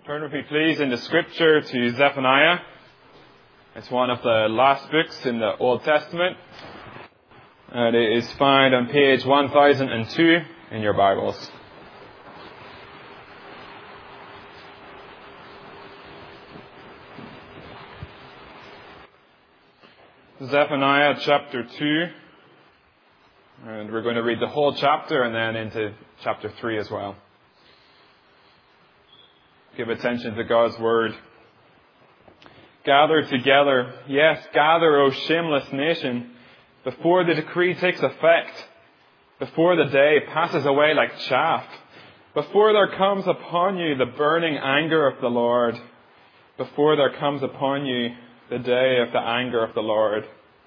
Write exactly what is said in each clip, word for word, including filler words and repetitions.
Turn with me, please, into Scripture to Zephaniah. It's one of the last books in the Old Testament. And it is found on page one thousand two in your Bibles. Zephaniah chapter two. And we're going to read the whole chapter and then into chapter three as well. Give attention to God's word. Gather together, yes, gather, O shameless nation, before the decree takes effect, before the day passes away like chaff, before there comes upon you the burning anger of the Lord, before there comes upon you the day of the anger of the Lord.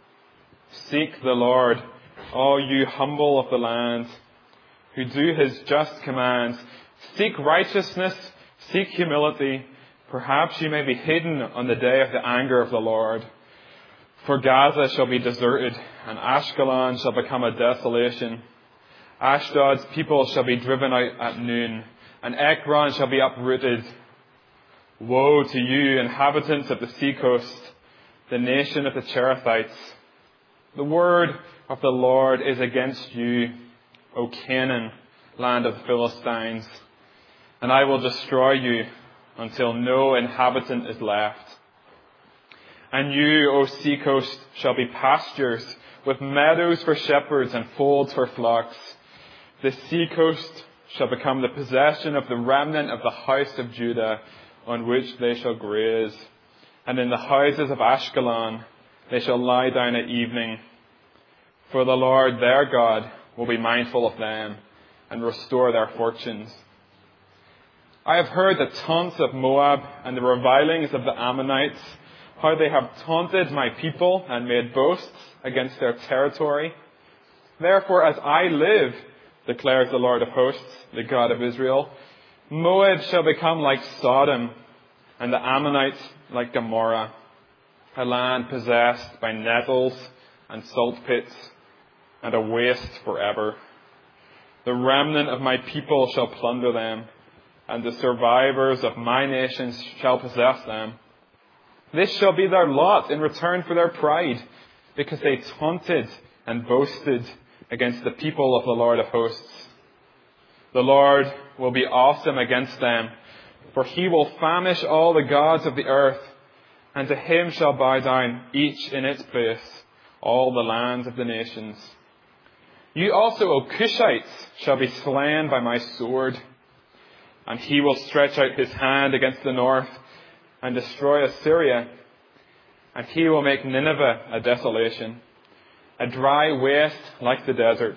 Seek the Lord, all you humble of the land, who do his just commands. Seek righteousness, seek humility. Perhaps you may be hidden on the day of the anger of the Lord. For Gaza shall be deserted, and Ashkelon shall become a desolation. Ashdod's people shall be driven out at noon, and Ekron shall be uprooted. Woe to you, inhabitants of the seacoast, the nation of the Cherethites. The word of the Lord is against you, O Canaan, land of the Philistines. And I will destroy you until no inhabitant is left. And you, O seacoast, shall be pastures, with meadows for shepherds and folds for flocks. The seacoast shall become the possession of the remnant of the house of Judah, on which they shall graze. And in the houses of Ashkelon they shall lie down at evening. For the Lord their God will be mindful of them, and restore their fortunes. I have heard the taunts of Moab and the revilings of the Ammonites, how they have taunted my people and made boasts against their territory. Therefore, as I live, declares the Lord of hosts, the God of Israel, Moab shall become like Sodom, and the Ammonites like Gomorrah, a land possessed by nettles and salt pits, and a waste forever. The remnant of my people shall plunder them, and the survivors of my nations shall possess them. This shall be their lot in return for their pride, because they taunted and boasted against the people of the Lord of hosts. The Lord will be awesome against them, for he will famish all the gods of the earth, and to him shall bow down each in its place, all the lands of the nations. You also, O Cushites, shall be slain by my sword. And he will stretch out his hand against the north and destroy Assyria. And he will make Nineveh a desolation, a dry waste like the desert.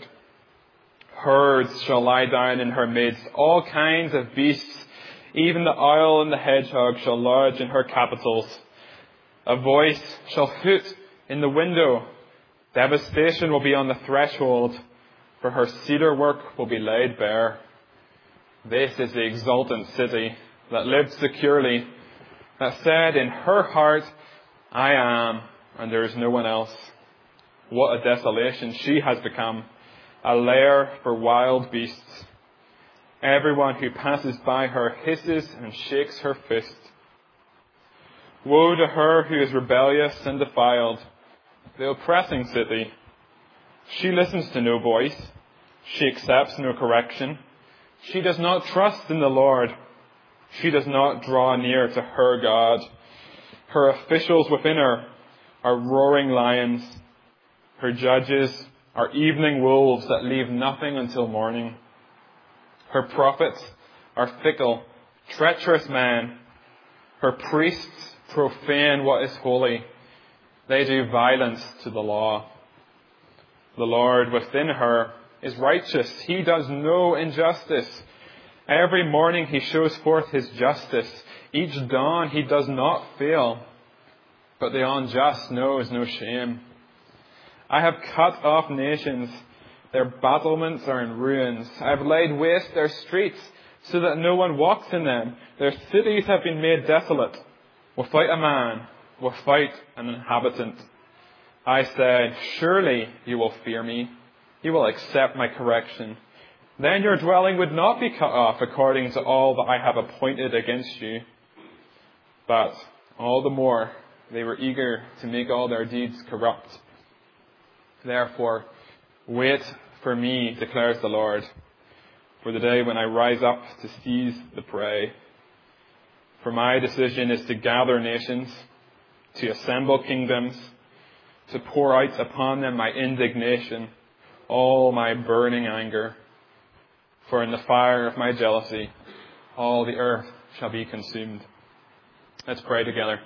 Herds shall lie down in her midst, all kinds of beasts, even the owl and the hedgehog shall lodge in her capitals. A voice shall hoot in the window. Devastation will be on the threshold, for her cedar work will be laid bare. This is the exultant city that lived securely, that said in her heart, I am, and there is no one else. What a desolation she has become, a lair for wild beasts. Everyone who passes by her hisses and shakes her fist. Woe to her who is rebellious and defiled, the oppressing city. She listens to no voice. She accepts no correction. She does not trust in the Lord. She does not draw near to her God. Her officials within her are roaring lions. Her judges are evening wolves that leave nothing until morning. Her prophets are fickle, treacherous men. Her priests profane what is holy. They do violence to the law. The Lord within her is righteous. He does no injustice. Every morning he shows forth his justice. Each dawn he does not fail. But the unjust knows no shame. I have cut off nations. Their battlements are in ruins. I have laid waste their streets so that no one walks in them. Their cities have been made desolate, without a man, without an inhabitant. I said, surely you will fear me. You will accept my correction. then your dwelling would not be cut off according to all that I have appointed against you. But all the more they were eager to make all their deeds corrupt. Therefore, wait for me, declares the Lord, for the day when I rise up to seize the prey. For my decision is to gather nations, to assemble kingdoms, to pour out upon them my indignation, all my burning anger. For in the fire of my jealousy, all the earth shall be consumed. Let's pray together.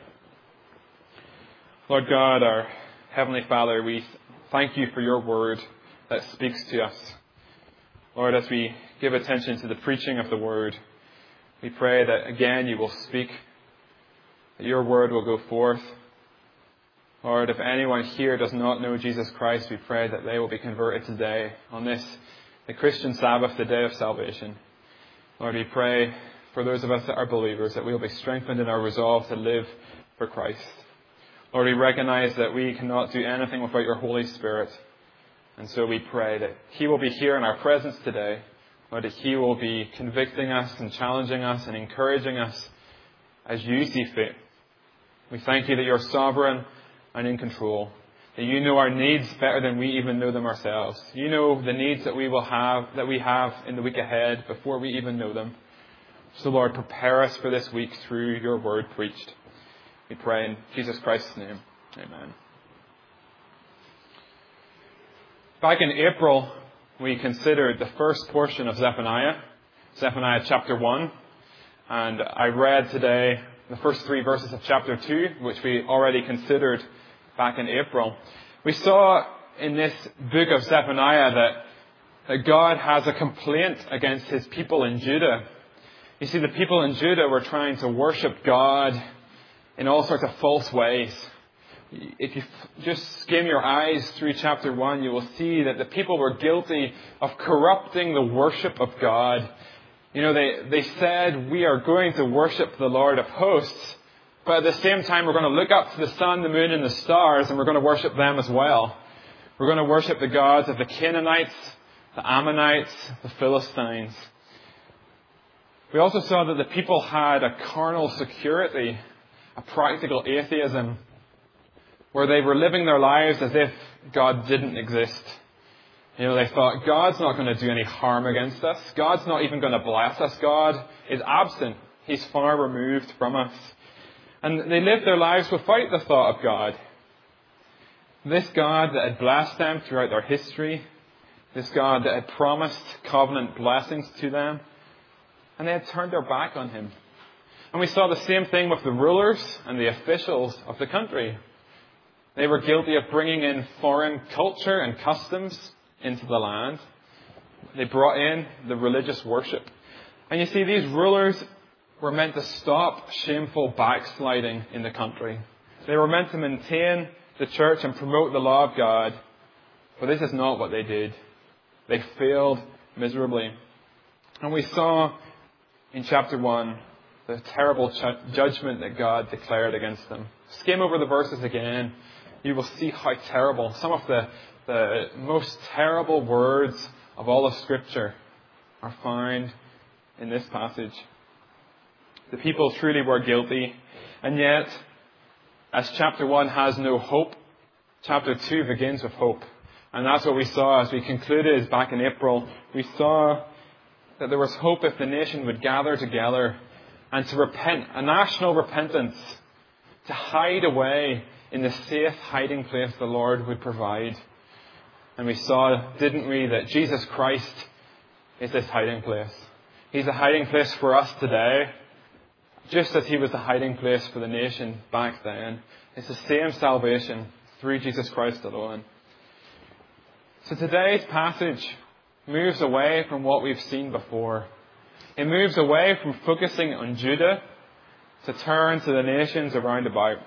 Lord God, our Heavenly Father, we thank you for your word that speaks to us. Lord, as we give attention to the preaching of the word, we pray that again you will speak, that your word will go forth. Lord, if anyone here does not know Jesus Christ, we pray that they will be converted today on this, the Christian Sabbath, the day of salvation. Lord, we pray for those of us that are believers, that we will be strengthened in our resolve to live for Christ. Lord, we recognize that we cannot do anything without your Holy Spirit. And so we pray that he will be here in our presence today. Lord, that he will be convicting us and challenging us and encouraging us as you see fit. We thank you that you're sovereign and in control, that you know our needs better than we even know them ourselves. You know the needs that we will have, that we have in the week ahead before we even know them. So Lord, prepare us for this week through your word preached. We pray in Jesus Christ's name. Amen. Back in April, we considered the first portion of Zephaniah, Zephaniah chapter one. And I read today the first three verses of chapter two, which we already considered back in April. We saw in this book of Zephaniah that, that God has a complaint against his people in Judah. You see, the people in Judah were trying to worship God in all sorts of false ways. If you just skim your eyes through chapter one, you will see that the people were guilty of corrupting the worship of God. You know, they, they said, we are going to worship the Lord of hosts, but at the same time we're going to look up to the sun, the moon, and the stars, and we're going to worship them as well. We're going to worship the gods of the Canaanites, the Ammonites, the Philistines. We also saw that the people had a carnal security, a practical atheism, where they were living their lives as if God didn't exist. You know, they thought, God's not going to do any harm against us. God's not even going to bless us. God is absent. He's far removed from us. And they lived their lives without the thought of God. This God that had blessed them throughout their history, this God that had promised covenant blessings to them, and they had turned their back on him. And we saw the same thing with the rulers and the officials of the country. They were guilty of bringing in foreign culture and customs into the land. They brought in the religious worship. And you see, these rulers were meant to stop shameful backsliding in the country. They were meant to maintain the church and promote the law of God. But this is not what they did. They failed miserably. And we saw in chapter one the terrible ch- judgment that God declared against them. Skim over the verses again. You will see how terrible. Some of the, the most terrible words of all of Scripture are found in this passage. The people truly were guilty. And yet, as chapter one has no hope, chapter two begins with hope. And that's what we saw as we concluded back in April. We saw that there was hope if the nation would gather together and to repent, a national repentance, to hide away in the safe hiding place the Lord would provide. And we saw, didn't we, that Jesus Christ is this hiding place. He's a hiding place for us today, just as he was the hiding place for the nation back then. It's the same salvation through Jesus Christ alone. So today's passage moves away from what we've seen before. It moves away from focusing on Judah to turn to the nations around about.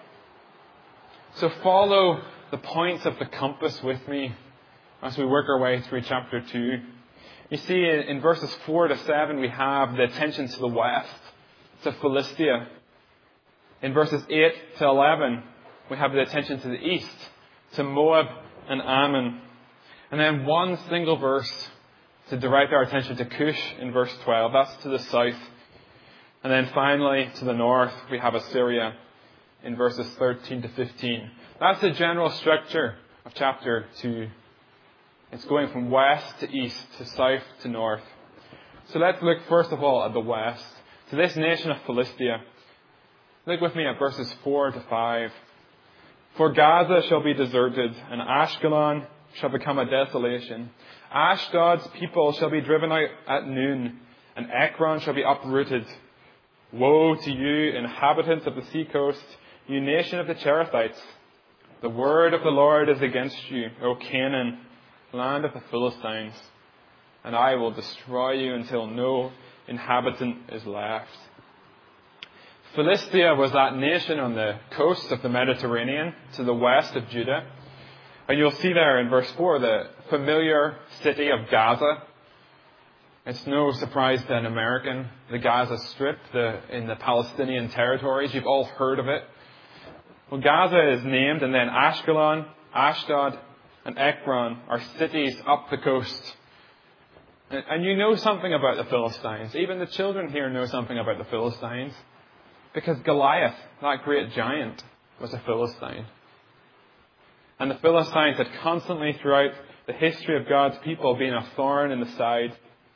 So follow the points of the compass with me as we work our way through chapter two. You see, in verses four to seven, we have the attention to the west, to Philistia. In verses eight to eleven, we have the attention to the east, to Moab and Ammon. And then one single verse to direct our attention to Cush in verse twelve. That's to the south. And then finally, to the north, we have Assyria in verses thirteen to fifteen. That's the general structure of chapter two. It's going from west to east, to south to north. So let's look first of all at the west, to this nation of Philistia. Look with me at verses four to five. For Gaza shall be deserted, and Ashkelon shall become a desolation. Ashdod's people shall be driven out at noon, and Ekron shall be uprooted. Woe to you, inhabitants of the seacoast, you nation of the Cherethites. The word of the Lord is against you, O Canaan, land of the Philistines. And I will destroy you until no inhabitant is left. Philistia was that nation on the coast of the Mediterranean to the west of Judah. And you'll see there in verse four the familiar city of Gaza. It's no surprise to an American, the Gaza Strip the, in the Palestinian territories. You've all heard of it. Well, Gaza is named, and then Ashkelon, Ashdod, and Ekron are cities up the coast. And, and you know something about the Philistines. Even the children here know something about the Philistines. Because Goliath, that great giant, was a Philistine. And the Philistines had constantly, throughout the history of God's people, been a thorn in the side.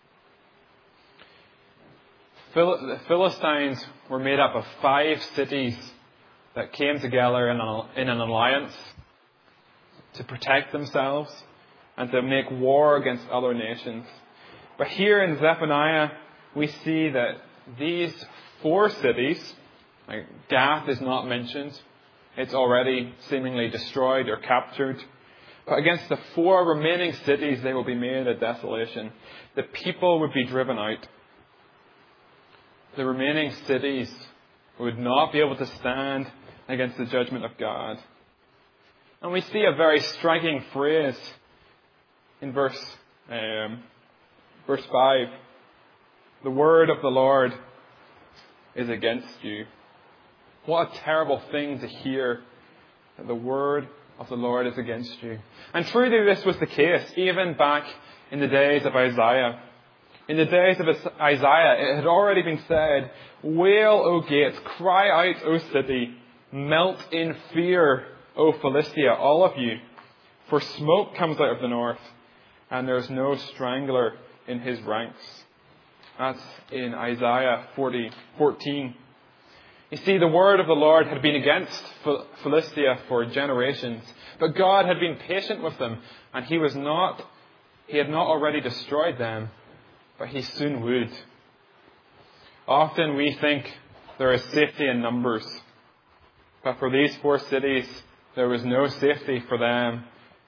The Philistines were made up of five cities that came together in an, in an alliance to protect themselves and to make war against other nations. But here in Zephaniah, we see that these four cities, like Gath is not mentioned. It's already seemingly destroyed or captured. But against the four remaining cities, they will be made a desolation. The people would be driven out. The remaining cities would not be able to stand against the judgment of God. And we see a very striking phrase in verse, um, verse five. The word of the Lord is against you. What a terrible thing to hear, that the word of the Lord is against you. And truly this was the case, even back in the days of Isaiah. In the days of Isaiah, it had already been said, wail, O gates, cry out, O city, melt in fear, O Philistia, all of you. For smoke comes out of the north, and there is no strangler in his ranks. That's in Isaiah forty, fourteen. You see, the word of the Lord had been against Philistia for generations, but God had been patient with them, and He was not, He had not already destroyed them, but He soon would. Often we think there is safety in numbers, but for these four cities, there was no safety for them.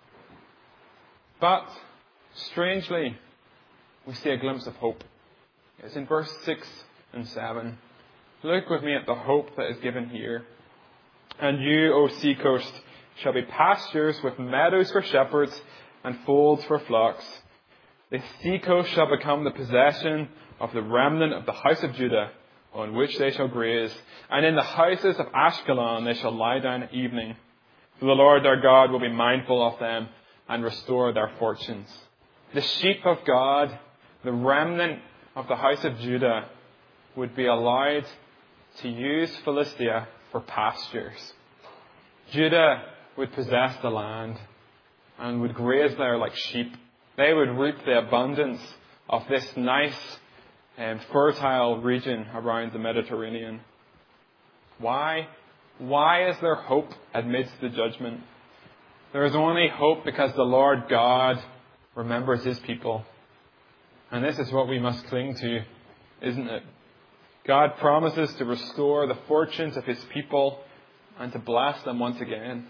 But, strangely, we see a glimpse of hope. It's in verse six and seven. Look with me at the hope that is given here. And you, O seacoast, shall be pastures with meadows for shepherds and folds for flocks. The seacoast shall become the possession of the remnant of the house of Judah, on which they shall graze. And in the houses of Ashkelon they shall lie down at evening. For the Lord their God will be mindful of them and restore their fortunes. The sheep of God, the remnant of the house of Judah, would be allowed to use Philistia for pastures. Judah would possess the land and would graze there like sheep. They would reap the abundance of this nice and fertile region around the Mediterranean. Why? Why is there hope amidst the judgment? There is only hope because the Lord God remembers His people. And this is what we must cling to, isn't it? God promises to restore the fortunes of His people and to bless them once again.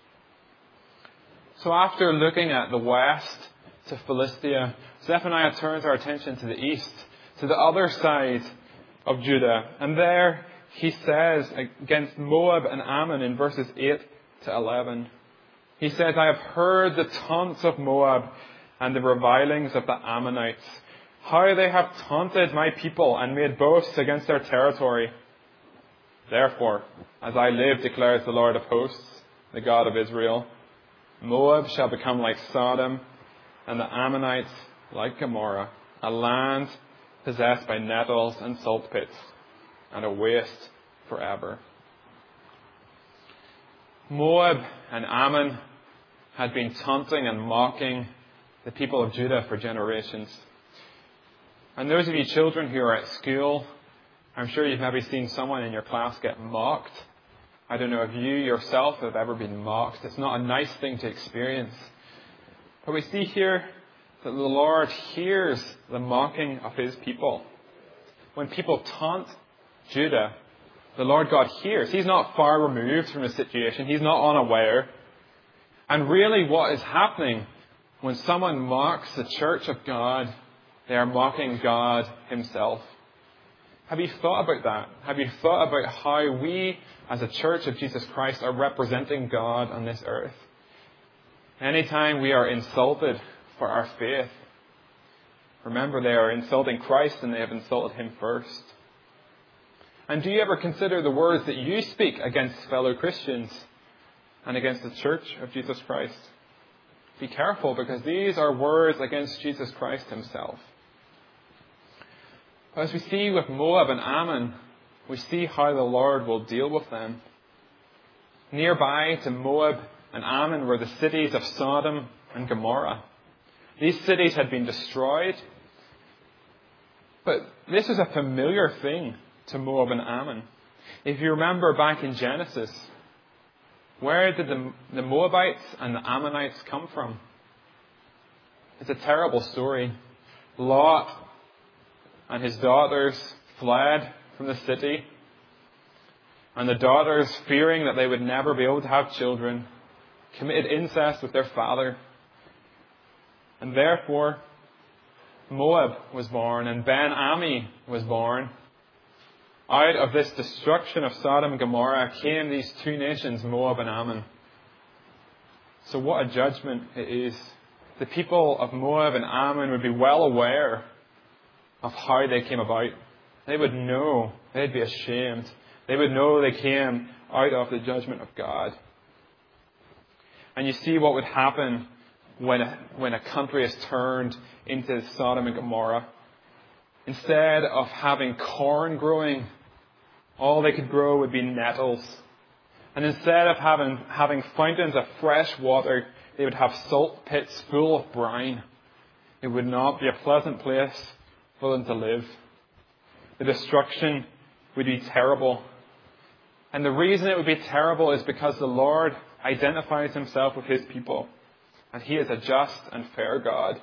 So after looking at the west to Philistia, Zephaniah turns our attention to the east, to the other side of Judah. And there he says against Moab and Ammon in verses eight to eleven, he says, I have heard the taunts of Moab and the revilings of the Ammonites, how they have taunted my people and made boasts against their territory. Therefore, as I live, declares the Lord of hosts, the God of Israel, Moab shall become like Sodom, and the Ammonites like Gomorrah, a land possessed by nettles and salt pits, and a waste forever. Moab and Ammon had been taunting and mocking the people of Judah for generations. And those of you children who are at school, I'm sure you've maybe seen someone in your class get mocked. I don't know if you yourself have ever been mocked. It's not a nice thing to experience. But we see here that the Lord hears the mocking of his people. When people taunt Judah, the Lord God hears. He's not far removed from the situation. He's not unaware. And really what is happening when someone mocks the church of God, they are mocking God himself. Have you thought about that? Have you thought about how we, as a church of Jesus Christ, are representing God on this earth? Anytime we are insulted for our faith, remember they are insulting Christ and they have insulted him first. And do you ever consider the words that you speak against fellow Christians and against the church of Jesus Christ? Be careful, because these are words against Jesus Christ himself. As we see with Moab and Ammon, we see how the Lord will deal with them. Nearby to Moab and Ammon were the cities of Sodom and Gomorrah. These cities had been destroyed, but this is a familiar thing to Moab and Ammon. If you remember back in Genesis, where did the, the Moabites and the Ammonites come from? It's a terrible story. Lot and his daughters fled from the city, and the daughters, fearing that they would never be able to have children, committed incest with their father. And therefore, Moab was born and Ben-Ami was born. Out of this destruction of Sodom and Gomorrah came these two nations, Moab and Ammon. So what a judgment it is. The people of Moab and Ammon would be well aware of how they came about. They would know. They'd be ashamed. They would know they came out of the judgment of God. And you see what would happen when a, when a country is turned into Sodom and Gomorrah. Instead of having corn growing, all they could grow would be nettles. And instead of having, having fountains of fresh water, they would have salt pits full of brine. It would not be a pleasant place for them to live. The destruction would be terrible. And the reason it would be terrible is because the Lord identifies himself with his people. And he is a just and fair God.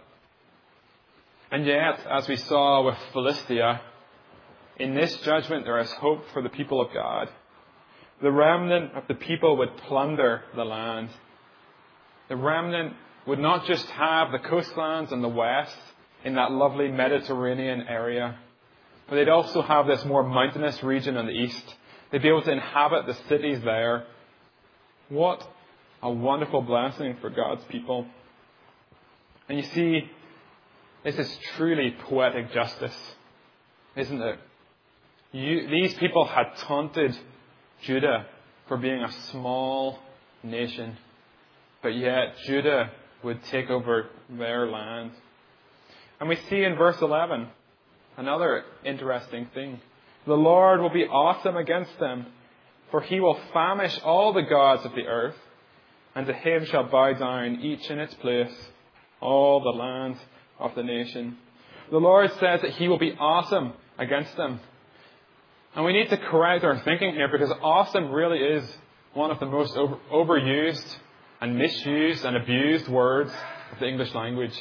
And yet, as we saw with Philistia, in this judgment there is hope for the people of God. The remnant of the people would plunder the land. The remnant would not just have the coastlands in the west, in that lovely Mediterranean area, but they'd also have this more mountainous region in the east. They'd be able to inhabit the cities there. What a wonderful blessing for God's people. And you see, this is truly poetic justice, isn't it? You, these people had taunted Judah for being a small nation, but yet Judah would take over their land. And we see in verse eleven another interesting thing. The Lord will be awesome against them, for he will famish all the gods of the earth, and to him shall bow down each in its place, all the lands of the nation. The Lord says that he will be awesome against them. And we need to correct our thinking here, because awesome really is one of the most over, overused and misused and abused words of the English language.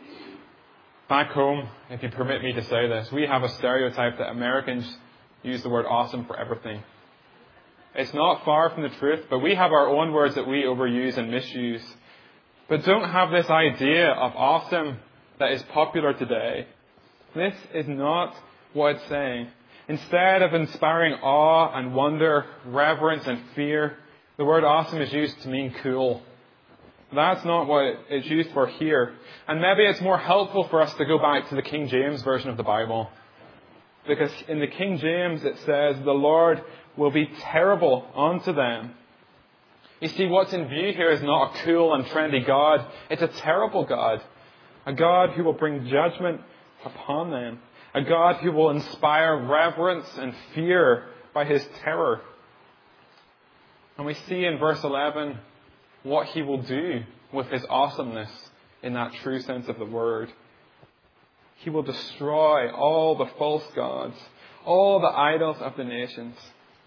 Back home, if you permit me to say this, we have a stereotype that Americans use the word awesome for everything. It's not far from the truth, but we have our own words that we overuse and misuse. But don't have this idea of awesome that is popular today. This is not what it's saying. Instead of inspiring awe and wonder, reverence and fear, the word awesome is used to mean cool. That's not what it's used for here. And maybe it's more helpful for us to go back to the King James Version of the Bible. Because in the King James it says, the Lord will be terrible unto them. You see, what's in view here is not a cool and trendy God. It's a terrible God. a God who will bring judgment upon them, a God who will inspire reverence and fear by his terror. And we see in verse eleven what he will do with his awesomeness in that true sense of the word. He will destroy all the false gods, all the idols of the nations.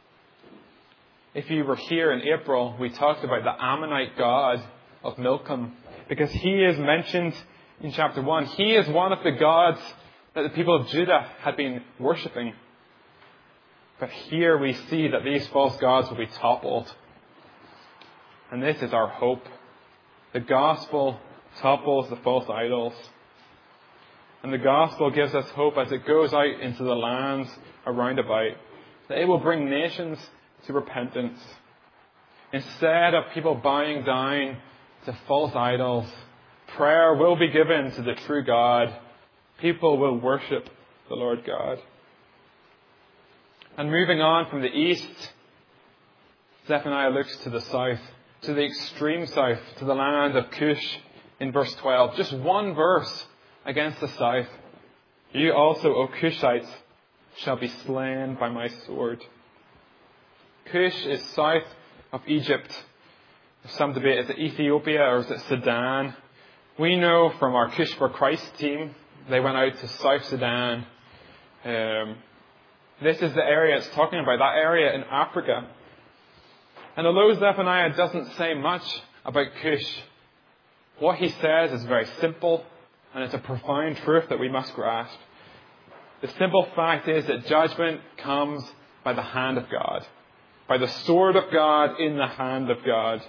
If you were here in April, we talked about the Ammonite god of Milcom, because he is mentioned in chapter one. He is one of the gods that the people of Judah had been worshipping. But here we see that these false gods will be toppled. And this is our hope. The gospel topples the false idols. And the gospel gives us hope as it goes out into the lands around about, that it will bring nations to repentance. Instead of people bowing down to false idols, prayer will be given to the true God. People will worship the Lord God. And moving on from the east, Zephaniah looks to the south, to the extreme south, to the land of Cush in verse twelve. Just one verse against the south. You also, O Cushites, shall be slain by my sword. Cush is south of Egypt. There's some debate, is it Ethiopia or is it Sudan? We know from our Cush for Christ team, they went out to South Sudan. Um, this is the area it's talking about, that area in Africa. And although Zephaniah doesn't say much about Cush, what he says is very simple, and it's a profound truth that we must grasp. The simple fact is that judgment comes by the hand of God, by the sword of God in the hand of God.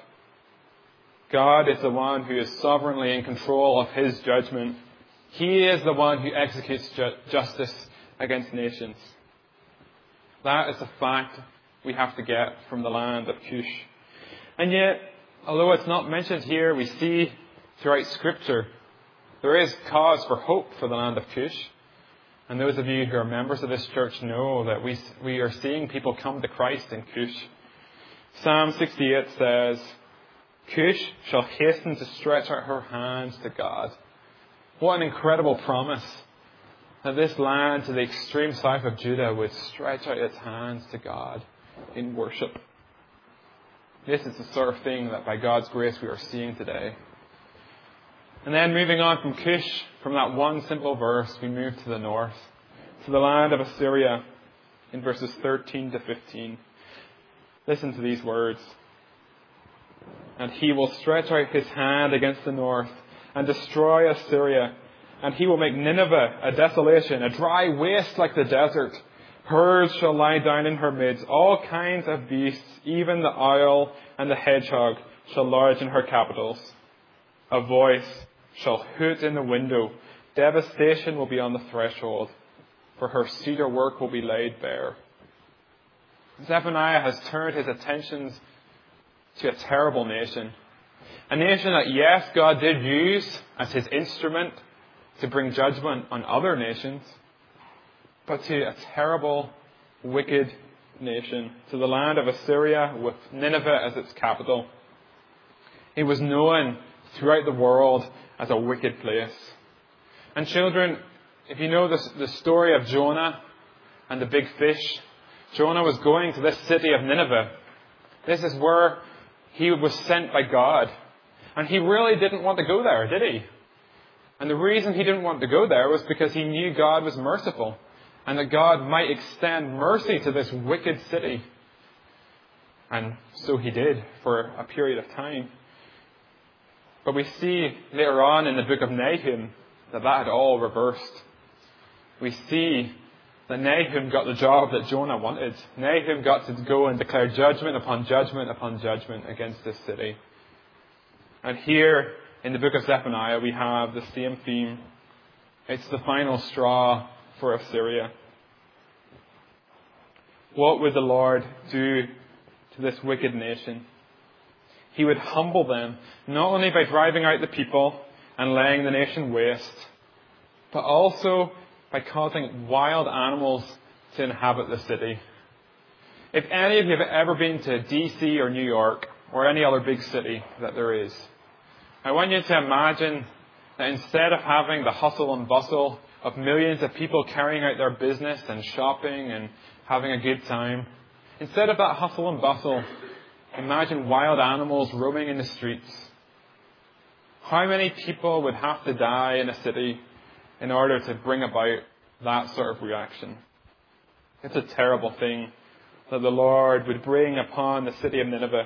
God is the one who is sovereignly in control of his judgment. He is the one who executes ju- justice against nations. That is a fact we have to get from the land of Cush. And yet, although it's not mentioned here, we see throughout Scripture there is cause for hope for the land of Cush. And those of you who are members of this church know that we, we are seeing people come to Christ in Cush. Psalm sixty-eight says, Cush shall hasten to stretch out her hands to God. What an incredible promise that this land to the extreme south of Judah would stretch out its hands to God in worship. This is the sort of thing that by God's grace we are seeing today. And then moving on from Cush, from that one simple verse, we move to the north, to the land of Assyria in verses thirteen to fifteen. Listen to these words. And he will stretch out his hand against the north and destroy Assyria. And he will make Nineveh a desolation, a dry waste like the desert. Herds shall lie down in her midst. All kinds of beasts, even the owl and the hedgehog, shall lodge in her capitals. A voice shall hoot in the window. Devastation will be on the threshold, for her cedar work will be laid bare. Zephaniah has turned his attentions to a terrible nation. A nation that, yes, God did use as his instrument to bring judgment on other nations, but to a terrible, wicked nation, to the land of Assyria with Nineveh as its capital. It was known throughout the world as a wicked place. And children, if you know this, the story of Jonah and the big fish, Jonah was going to this city of Nineveh. This is where he was sent by God. And he really didn't want to go there, did he? And the reason he didn't want to go there was because he knew God was merciful and that God might extend mercy to this wicked city. And so he did for a period of time. But we see later on in the book of Nahum that that had all reversed. We see that Nahum got the job that Jonah wanted. Nahum got to go and declare judgment upon judgment upon judgment against this city. And here in the book of Zephaniah we have the same theme. It's the final straw for Assyria. What would the Lord do to this wicked nation? He would humble them, not only by driving out the people and laying the nation waste, but also by causing wild animals to inhabit the city. If any of you have ever been to D C or New York or any other big city that there is, I want you to imagine That instead of having the hustle and bustle of millions of people carrying out their business and shopping and having a good time, instead of that hustle and bustle, imagine wild animals roaming in the streets. How many people would have to die in a city in order to bring about that sort of reaction? It's a terrible thing that the Lord would bring upon the city of Nineveh.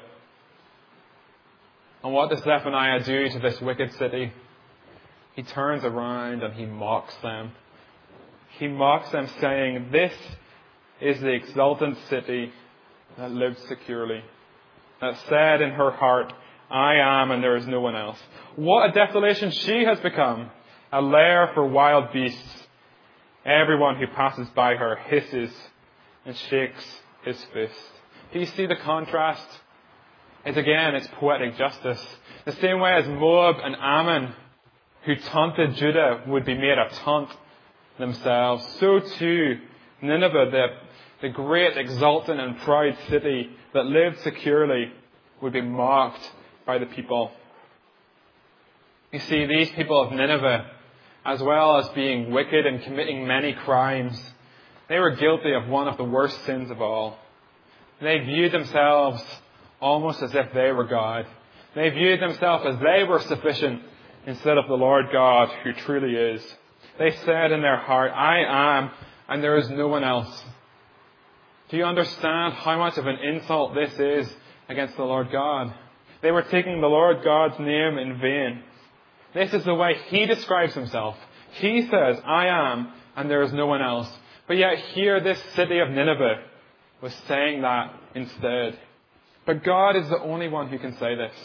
And what does Zephaniah do to this wicked city? He turns around and he mocks them. He mocks them, saying, "This is the exultant city that lived securely, that said in her heart, 'I am and there is no one else.' What a desolation she has become, a lair for wild beasts. Everyone who passes by her hisses and shakes his fist." Do you see the contrast? It's again, it's poetic justice. The same way as Moab and Ammon, who taunted Judah, would be made a taunt themselves, so too Nineveh, the, the great, exultant and proud city that lived securely, would be mocked by the people. You see, these people of Nineveh, as well as being wicked and committing many crimes, they were guilty of one of the worst sins of all. They viewed themselves almost as if they were God. They viewed themselves as they were sufficient instead of the Lord God who truly is. They said in their heart, "I am, and there is no one else." Do you understand how much of an insult this is against the Lord God? They were taking the Lord God's name in vain. This is the way He describes Himself. He says, "I am, and there is no one else." But yet here this city of Nineveh was saying that instead. But God is the only one who can say this.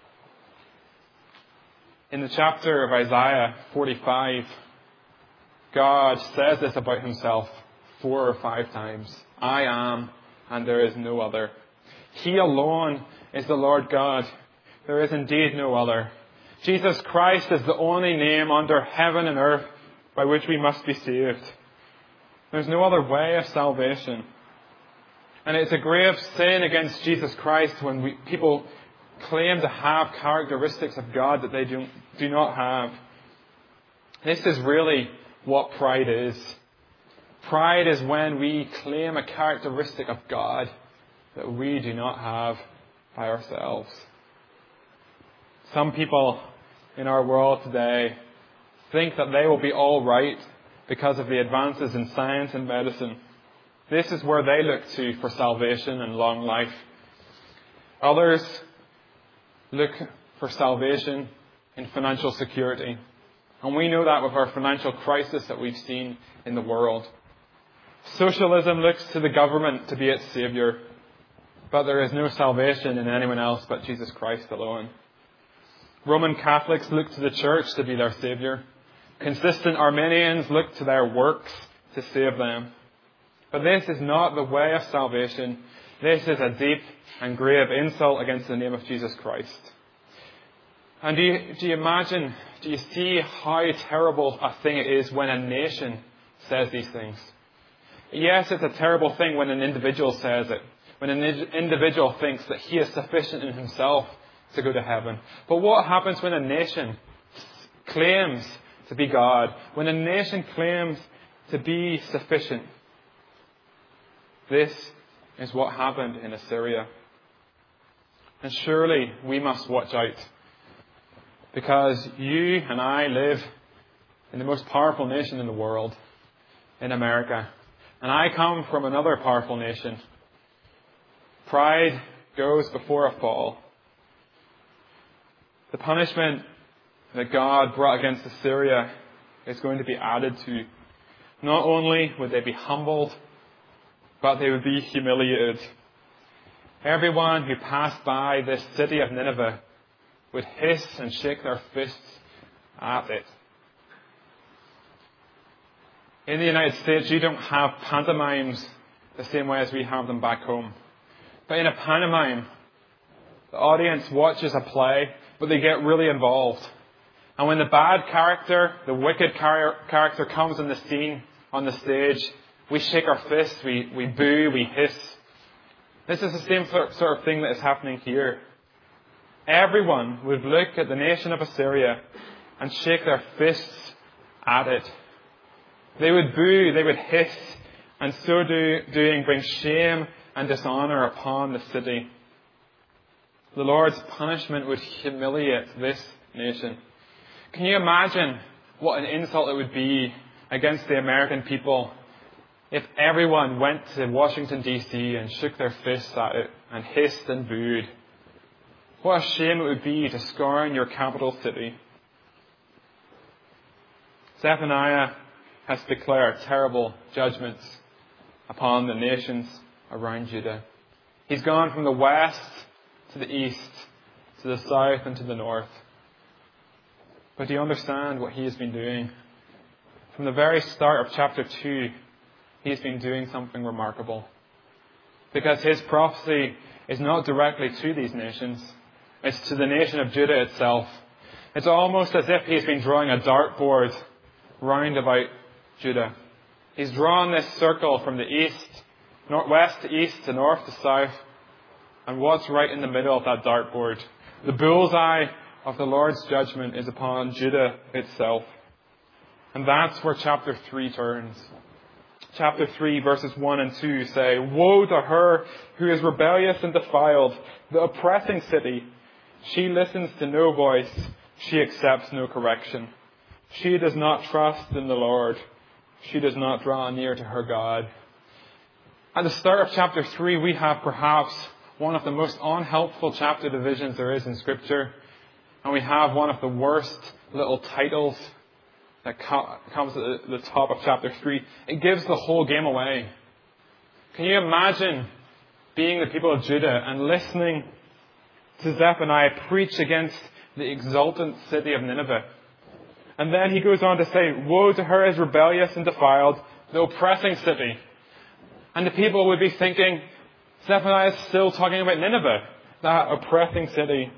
In the chapter of Isaiah forty-five, God says this about Himself four or five times. "I am, and there is no other." He alone is the Lord God. There is indeed no other. Jesus Christ is the only name under heaven and earth by which we must be saved. There's no other way of salvation. And it's a grave sin against Jesus Christ when we, people claim to have characteristics of God that they do, do not have. This is really what pride is. Pride is when we claim a characteristic of God that we do not have by ourselves. Some people in our world today think that they will be all right because of the advances in science and medicine. This is where they look to for salvation and long life. Others look for salvation in financial security. And we know that with our financial crisis that we've seen in the world. Socialism looks to the government to be its saviour. But there is no salvation in anyone else but Jesus Christ alone. Roman Catholics look to the church to be their saviour. Consistent Arminians look to their works to save them. But this is not the way of salvation. This is a deep and grave insult against the name of Jesus Christ. And do you, do you imagine, do you see how terrible a thing it is when a nation says these things? Yes, it's a terrible thing when an individual says it. When an individual thinks that he is sufficient in himself to go to heaven. But what happens when a nation claims to be God? When a nation claims to be sufficient? This is what happened in Assyria. And surely we must watch out. Because you and I live in the most powerful nation in the world, in America. And I come from another powerful nation. Pride goes before a fall. The punishment that God brought against Assyria is going to be added to. Not only would they be humbled, but they would be humiliated. Everyone who passed by this city of Nineveh would hiss and shake their fists at it. In the United States, you don't have pantomimes the same way as we have them back home. But in a pantomime, the audience watches a play, but they get really involved. And when the bad character, the wicked char- character comes on the scene, on the stage, we shake our fists, we, we boo, we hiss. This is the same sort of thing that is happening here. Everyone would look at the nation of Assyria and shake their fists at it. They would boo, they would hiss, and so do, doing bring shame and dishonor upon the city. The Lord's punishment would humiliate this nation. Can you imagine what an insult it would be against the American people if everyone went to Washington, D C and shook their fists at it and hissed and booed? What a shame it would be to scorn your capital city. Zephaniah has declared terrible judgments upon the nations around Judah. He's gone from the west to the east, to the south and to the north. But do you understand what he has been doing? From the very start of chapter two, he's been doing something remarkable. Because his prophecy is not directly to these nations. It's to the nation of Judah itself. It's almost as if he's been drawing a dartboard round about Judah. He's drawn this circle from the east, northwest to east to north to south. And what's right in the middle of that dartboard? The bullseye of the Lord's judgment is upon Judah itself. And that's where chapter three turns. Chapter three, verses one and two say, "Woe to her who is rebellious and defiled, the oppressing city. She listens to no voice. She accepts no correction. She does not trust in the Lord. She does not draw near to her God." At the start of chapter three, we have perhaps one of the most unhelpful chapter divisions there is in Scripture. And we have one of the worst little titles that comes at the top of chapter three. It gives the whole game away. Can you imagine being the people of Judah and listening to Zephaniah preach against the exultant city of Nineveh? And then he goes on to say, "Woe to her is rebellious and defiled, the oppressing city." And the people would be thinking, Zephaniah is still talking about Nineveh, that oppressing city.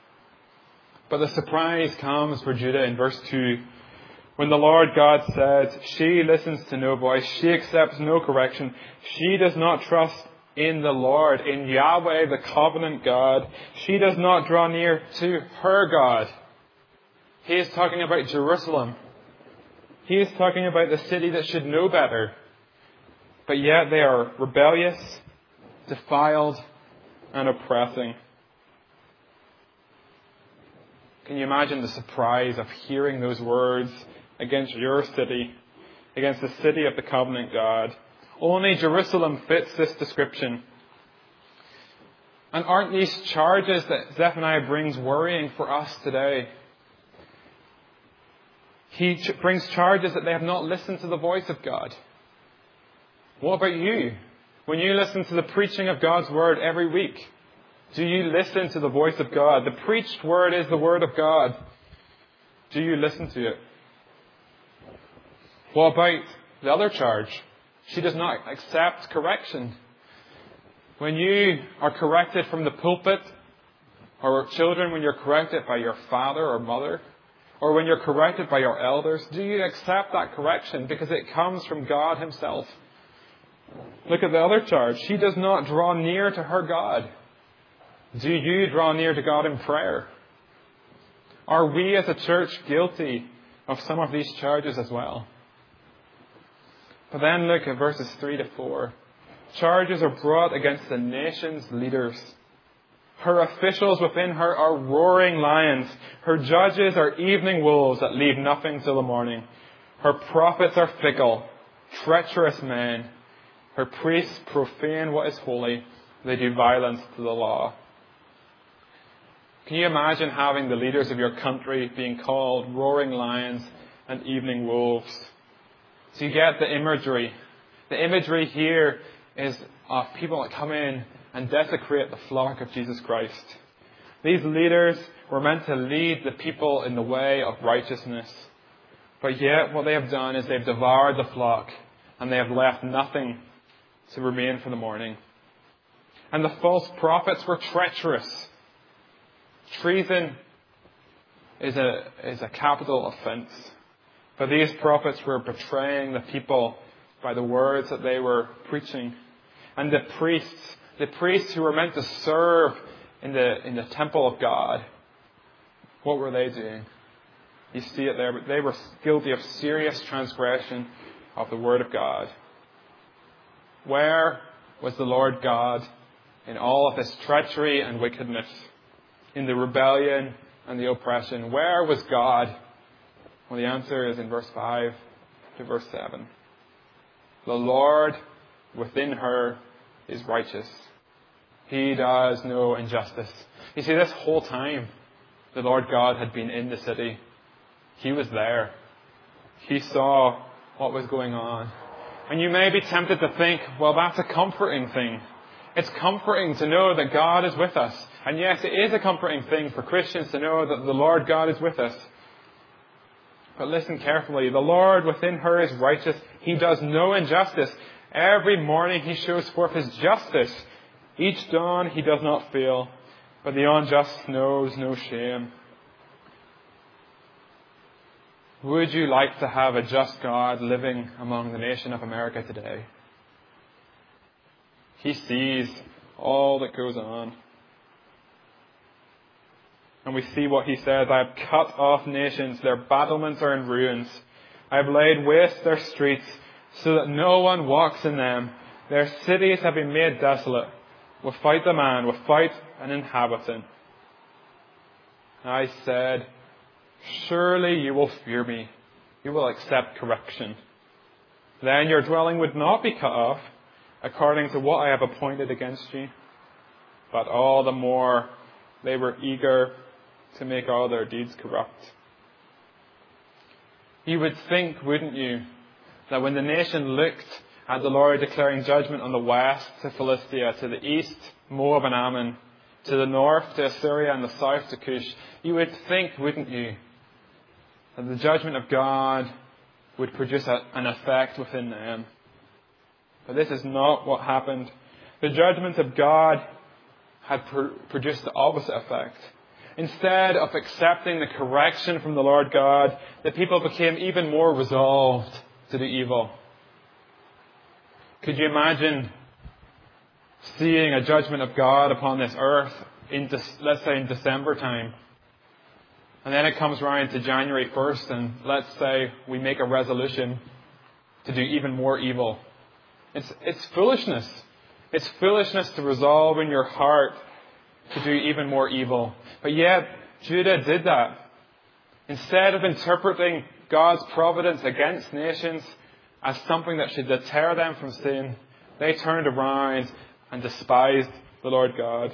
But the surprise comes for Judah in verse two. When the Lord God says, "She listens to no voice, she accepts no correction, she does not trust in the Lord, in Yahweh, the covenant God. She does not draw near to her God." He is talking about Jerusalem. He is talking about the city that should know better. But yet they are rebellious, defiled, and oppressing. Can you imagine the surprise of hearing those words against your city, against the city of the covenant God? Only Jerusalem fits this description. And aren't these charges that Zephaniah brings worrying for us today? He ch- brings charges that they have not listened to the voice of God. What about you? When you listen to the preaching of God's word every week, do you listen to the voice of God? The preached word is the word of God. Do you listen to it? What about the other charge? She does not accept correction. When you are corrected from the pulpit, or children, when you're corrected by your father or mother, or when you're corrected by your elders, do you accept that correction because it comes from God Himself? Look at the other charge. She does not draw near to her God. Do you draw near to God in prayer? Are we as a church guilty of some of these charges as well? But then look at verses three to four. Charges are brought against the nation's leaders. Her officials within her are roaring lions. Her judges are evening wolves that leave nothing till the morning. Her prophets are fickle, treacherous men. Her priests profane what is holy. They do violence to the law. Can you imagine having the leaders of your country being called roaring lions and evening wolves? So you get the imagery. The imagery here is of people that come in and desecrate the flock of Jesus Christ. These leaders were meant to lead the people in the way of righteousness. But yet what they have done is they've devoured the flock and they have left nothing to remain for the morning. And the false prophets were treacherous. Treason is a, is a capital offense. But these prophets were betraying the people by the words that they were preaching. And the priests, the priests who were meant to serve in the, in the temple of God, what were they doing? You see it there, but they were guilty of serious transgression of the Word of God. Where was the Lord God in all of this treachery and wickedness, in the rebellion and the oppression? Where was God? Well, the answer is in verse five to verse seven. The Lord within her is righteous. He does no injustice. You see, this whole time, the Lord God had been in the city. He was there. He saw what was going on. And you may be tempted to think, well, that's a comforting thing. It's comforting to know that God is with us. And yes, it is a comforting thing for Christians to know that the Lord God is with us. But listen carefully. The Lord within her is righteous. He does no injustice. Every morning He shows forth His justice. Each dawn He does not fail, but the unjust knows no shame. Would you like to have a just God living among the nation of America today? He sees all that goes on. And we see what He says, I have cut off nations, their battlements are in ruins. I have laid waste their streets so that no one walks in them. Their cities have been made desolate. Without the man, without an inhabitant. I said, surely you will fear me. You will accept correction. Then your dwelling would not be cut off, according to what I have appointed against you. But all the more they were eager to make all their deeds corrupt. You would think, wouldn't you, that when the nation looked at the Lord declaring judgment on the west to Philistia, to the east, Moab and Ammon, to the north, to Assyria, and the south, to Cush, you would think, wouldn't you, that the judgment of God would produce a, an effect within them. But this is not what happened. The judgment of God had pr- produced the opposite effect. Instead of accepting the correction from the Lord God, the people became even more resolved to do evil. Could you imagine seeing a judgment of God upon this earth in, let's say, in December time? And then it comes around to January first, and let's say we make a resolution to do even more evil. It's, it's foolishness. It's foolishness to resolve in your heart to do even more evil. But yet, Judah did that. Instead of interpreting God's providence against nations as something that should deter them from sin, they turned around and despised the Lord God.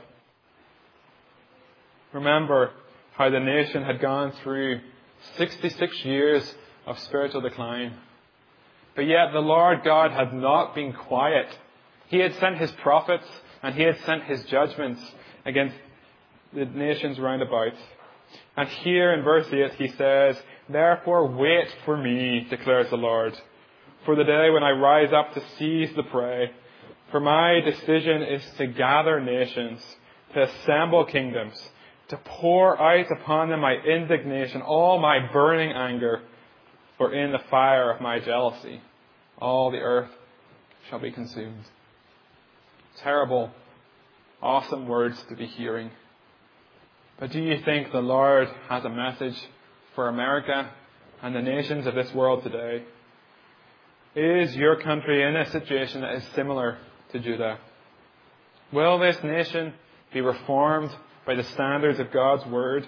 Remember how the nation had gone through sixty-six years of spiritual decline. But yet the Lord God had not been quiet. He had sent His prophets and He had sent His judgments against the nations round about. And here in verse eight He says, therefore wait for me, declares the Lord, for the day when I rise up to seize the prey. For my decision is to gather nations, to assemble kingdoms, to pour out upon them my indignation, all my burning anger. For in the fire of my jealousy, all the earth shall be consumed. Terrible, awesome words to be hearing. But do you think the Lord has a message for America and the nations of this world today? Is your country in a situation that is similar to Judah? Will this nation be reformed by the standards of God's Word?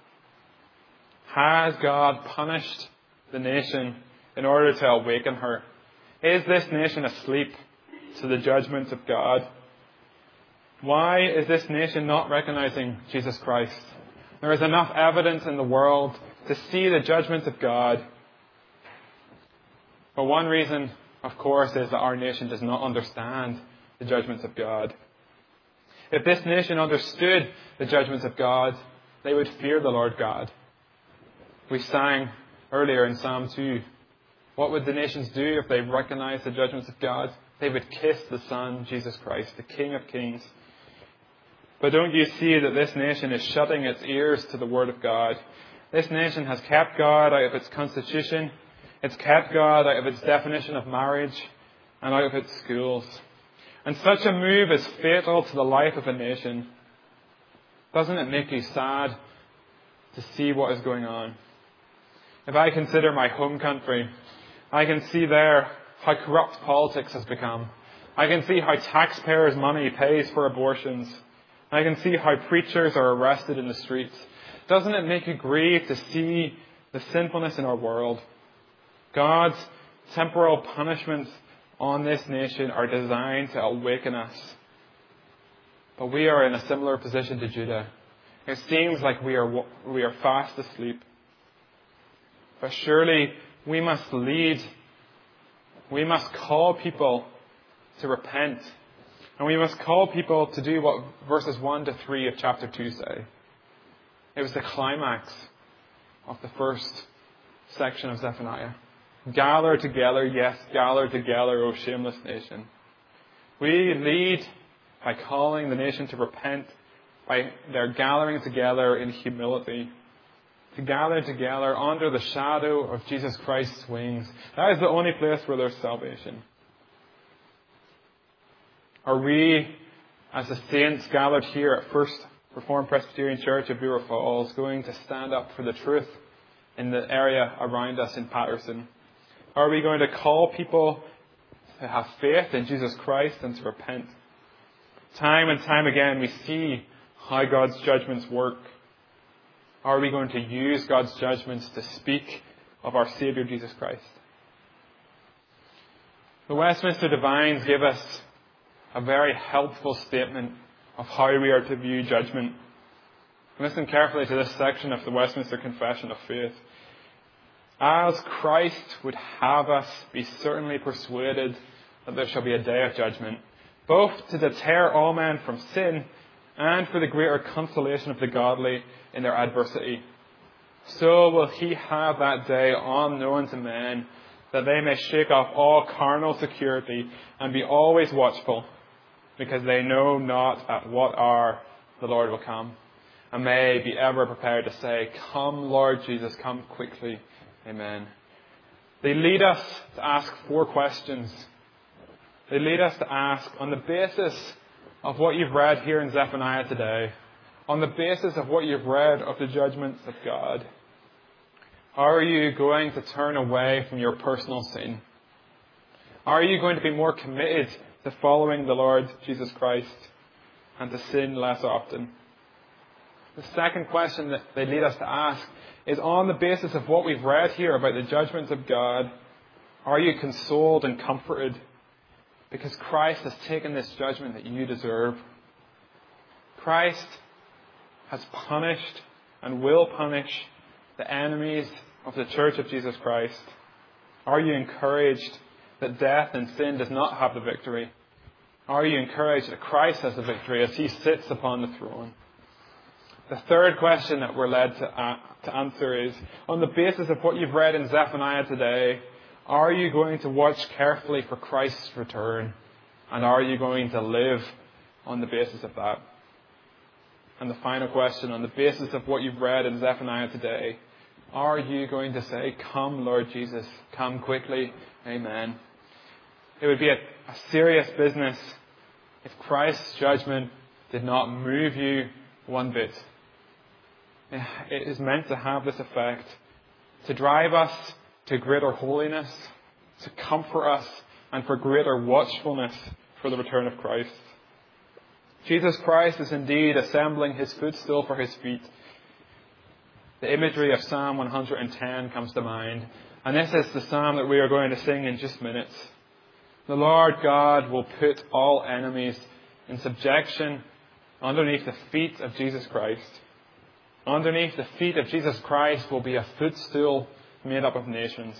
Has God punished the nation in order to awaken her? Is this nation asleep to the judgments of God? Why is this nation not recognizing Jesus Christ? There is enough evidence in the world to see the judgments of God. But one reason, of course, is that our nation does not understand the judgments of God. If this nation understood the judgments of God, they would fear the Lord God. We sang earlier in Psalm two, what would the nations do if they recognized the judgments of God? They would kiss the Son, Jesus Christ, the King of Kings. But don't you see that this nation is shutting its ears to the Word of God? This nation has kept God out of its constitution. It's kept God out of its definition of marriage and out of its schools. And such a move is fatal to the life of a nation. Doesn't it make you sad to see what is going on? If I consider my home country, I can see there how corrupt politics has become. I can see how taxpayers' money pays for abortions. I can see how preachers are arrested in the streets. Doesn't it make you grieve to see the sinfulness in our world? God's temporal punishments on this nation are designed to awaken us. But we are in a similar position to Judah. It seems like we are we are fast asleep. But surely we must lead. We must call people to repent. And we must call people to do what verses one to three of chapter two say. It was the climax of the first section of Zephaniah. Gather together, yes, gather together, O shameless nation. We lead by calling the nation to repent, by their gathering together in humility, to gather together under the shadow of Jesus Christ's wings. That is the only place where there's salvation. Are we, as the saints gathered here at First Reformed Presbyterian Church of Bureau Falls, going to stand up for the truth in the area around us in Patterson? Are we going to call people to have faith in Jesus Christ and to repent? Time and time again we see how God's judgments work. Are we going to use God's judgments to speak of our Saviour Jesus Christ? The Westminster Divines give us a very helpful statement of how we are to view judgment. Listen carefully to this section of the Westminster Confession of Faith. As Christ would have us be certainly persuaded that there shall be a day of judgment, both to deter all men from sin and for the greater consolation of the godly in their adversity, so will he have that day unknown to men, that they may shake off all carnal security and be always watchful, because they know not at what hour the Lord will come, and may be ever prepared to say, Come, Lord Jesus, come quickly. Amen. They lead us to ask four questions. They lead us to ask, on the basis of what you've read here in Zephaniah today, on the basis of what you've read of the judgments of God, are you going to turn away from your personal sin? Are you going to be more committed to following the Lord Jesus Christ and to sin less often? The second question that they lead us to ask is, on the basis of what we've read here about the judgments of God, are you consoled and comforted because Christ has taken this judgment that you deserve? Christ has punished and will punish the enemies of the Church of Jesus Christ. Are you encouraged that death and sin does not have the victory? Are you encouraged that Christ has the victory as he sits upon the throne? The third question that we're led to, uh, to answer is, on the basis of what you've read in Zephaniah today, are you going to watch carefully for Christ's return? And are you going to live on the basis of that? And the final question, on the basis of what you've read in Zephaniah today, are you going to say, Come, Lord Jesus, come quickly? Amen. It would be a, a serious business if Christ's judgment did not move you one bit. It is meant to have this effect, to drive us to greater holiness, to comfort us, and for greater watchfulness for the return of Christ. Jesus Christ is indeed assembling his footstool for his feet. The imagery of Psalm one hundred ten comes to mind, and this is the psalm that we are going to sing in just minutes. The Lord God will put all enemies in subjection underneath the feet of Jesus Christ. Underneath the feet of Jesus Christ will be a footstool made up of nations.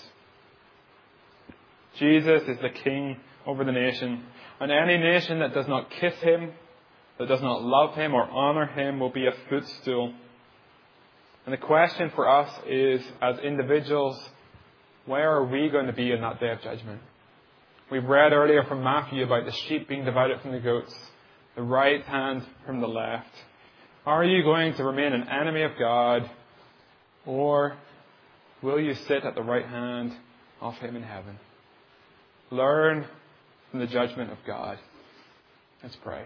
Jesus is the King over the nation, and any nation that does not kiss him, that does not love him or honor him, will be a footstool. And the question for us is, as individuals, where are we going to be in that day of judgment? We've read earlier from Matthew about the sheep being divided from the goats, the right hand from the left. Are you going to remain an enemy of God, or will you sit at the right hand of him in heaven? Learn from the judgment of God. Let's pray.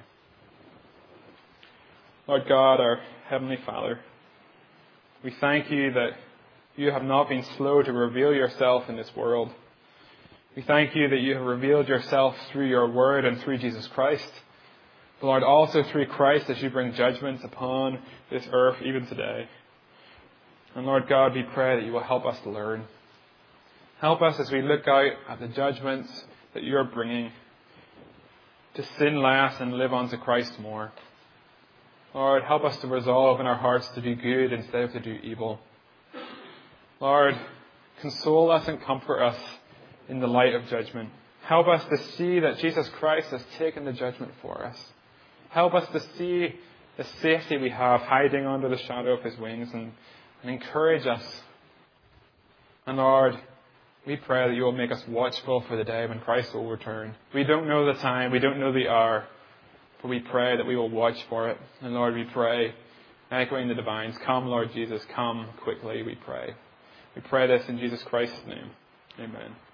Lord God, our Heavenly Father, we thank you that You have not been slow to reveal yourself in this world. We thank you that you have revealed yourself through your word and through Jesus Christ. But Lord, also through Christ as you bring judgments upon this earth even today. And Lord God, we pray that you will help us to learn. Help us as we look out at the judgments that you are bringing to sin less and live unto Christ more. Lord, help us to resolve in our hearts to do good instead of to do evil. Lord, console us and comfort us in the light of judgment. Help us to see that Jesus Christ has taken the judgment for us. Help us to see the safety we have hiding under the shadow of his wings, and, and encourage us. And Lord, we pray that you will make us watchful for the day when Christ will return. We don't know the time, we don't know the hour, but we pray that we will watch for it. And Lord, we pray, echoing the divines, come Lord Jesus, come quickly, we pray. We pray this in Jesus Christ's name. Amen.